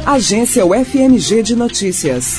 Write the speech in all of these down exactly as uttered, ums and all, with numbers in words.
Agência U F M G de Notícias.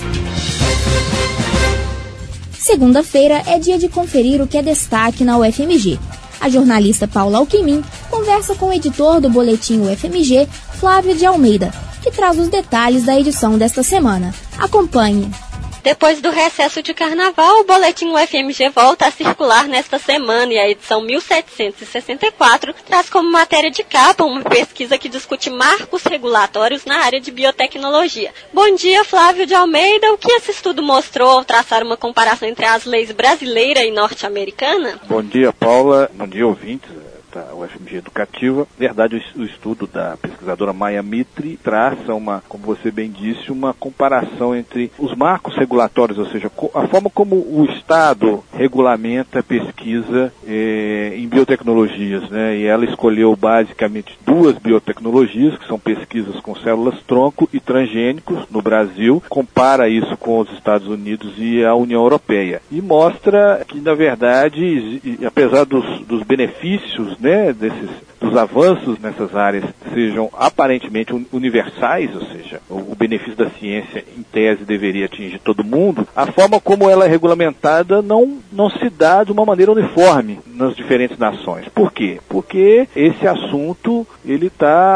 Segunda-feira é dia de conferir o que é destaque na U F M G. A jornalista Paula Alquimim conversa com o editor do Boletim U F M G, Flávio de Almeida, que traz os detalhes da edição desta semana. Acompanhe. Depois do recesso de carnaval, o Boletim U F M G volta a circular nesta semana e a edição mil setecentos e sessenta e quatro traz como matéria de capa uma pesquisa que discute marcos regulatórios na área de biotecnologia. Bom dia, Flávio de Almeida. O que esse estudo mostrou ao traçar uma comparação entre as leis brasileira e norte-americana? Bom dia, Paula. Bom dia, ouvintes. Da U F M G Educativa. Na verdade, o estudo da pesquisadora Maia Mitri traça uma, como você bem disse, uma comparação entre os marcos regulatórios, ou seja, a forma como o Estado regulamenta a pesquisa eh, em biotecnologias, né? E ela escolheu basicamente duas biotecnologias, que são pesquisas com células-tronco e transgênicos no Brasil, compara isso com os Estados Unidos e a União Europeia. E mostra que, na verdade, apesar dos, dos benefícios, né, desses, dos avanços nessas áreas sejam aparentemente universais, ou seja, o, o benefício da ciência em tese deveria atingir todo mundo, a forma como ela é regulamentada não, não se dá de uma maneira uniforme nas diferentes nações. Por quê? Porque esse assunto ele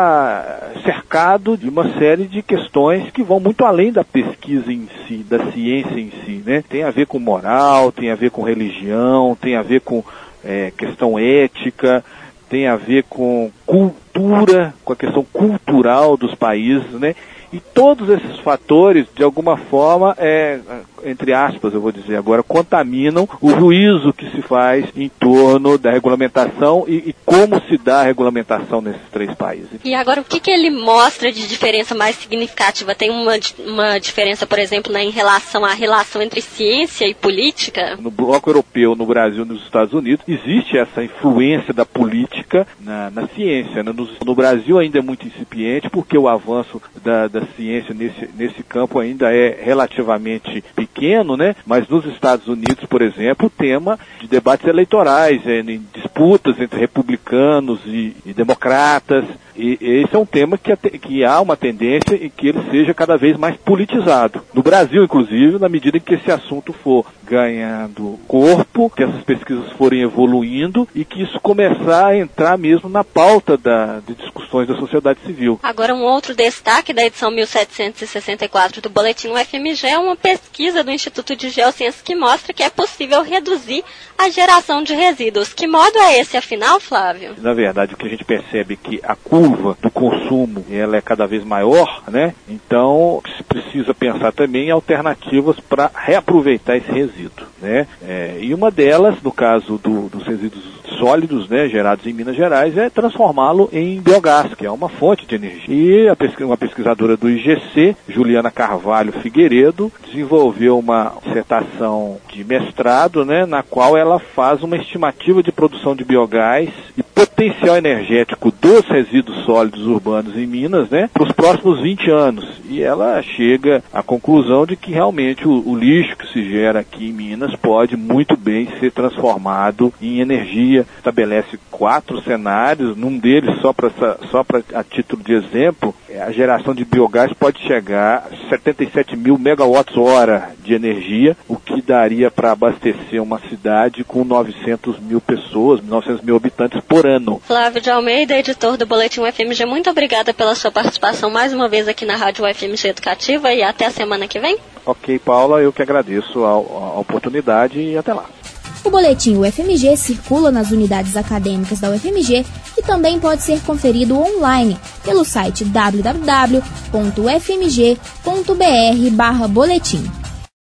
está cercado de uma série de questões que vão muito além da pesquisa em si, da ciência em si, né? Tem a ver com moral, tem a ver com religião, tem a ver com é, questão ética, tem a ver com cultura, com a questão cultural dos países, né? E todos esses fatores, de alguma forma, é, entre aspas, eu vou dizer agora, contaminam o juízo que se faz em torno da regulamentação e, e como se dá a regulamentação nesses três países. E agora, o que, que ele mostra de diferença mais significativa? Tem uma, uma diferença, por exemplo, né, em relação à relação entre ciência e política? No bloco europeu, no Brasil e nos Estados Unidos, existe essa influência da política na, na ciência, né? No, no Brasil ainda é muito incipiente, porque o avanço da, da ciência nesse, nesse campo ainda é relativamente pequeno, né? Mas nos Estados Unidos, por exemplo, o tema de debates eleitorais, é, em disputas entre republicanos e, e democratas, e esse é um tema que, que há uma tendência em que ele seja cada vez mais politizado. No Brasil, inclusive, na medida em que esse assunto for ganhando corpo, que essas pesquisas forem evoluindo e que isso começar a entrar mesmo na pauta da, de discussões da sociedade civil. Agora, um outro destaque da edição mil setecentos e sessenta e quatro do Boletim U F M G é uma pesquisa do Instituto de Geociências que mostra que é possível reduzir a geração de resíduos. Que modo é esse, afinal, Flávio? Na verdade, o que a gente percebe é que a curva do consumo ela é cada vez maior, né? Então, se precisa pensar também em alternativas para reaproveitar esse resíduo, né? É, e uma delas, no caso do, dos resíduos sólidos, né, gerados em Minas Gerais, é transformá-lo em biogás, que é uma fonte de energia. E a pesqu- uma pesquisadora do I G C, Juliana Carvalho Figueiredo, desenvolveu uma dissertação de mestrado, né, na qual ela faz uma estimativa de produção de biogás e potencial energético dos resíduos sólidos urbanos em Minas, né, para os próximos vinte anos. E ela chega à conclusão de que realmente o, o lixo que se gera aqui em Minas pode muito bem ser transformado em energia. Estabelece quatro cenários, num deles, só para só para a título de exemplo, a geração de biogás pode chegar a setenta e sete mil megawatts-hora de energia, o que daria para abastecer uma cidade com novecentas mil pessoas, novecentos mil habitantes por ano. Flávio de Almeida, editor do Boletim U F M G, muito obrigada pela sua participação mais uma vez aqui na Rádio U F M G Educativa e até a semana que vem. Ok, Paula, eu que agradeço a, a oportunidade e até lá. O Boletim U F M G circula nas unidades acadêmicas da U F M G e também pode ser conferido online pelo site w w w ponto u f m g ponto b r barra boletim.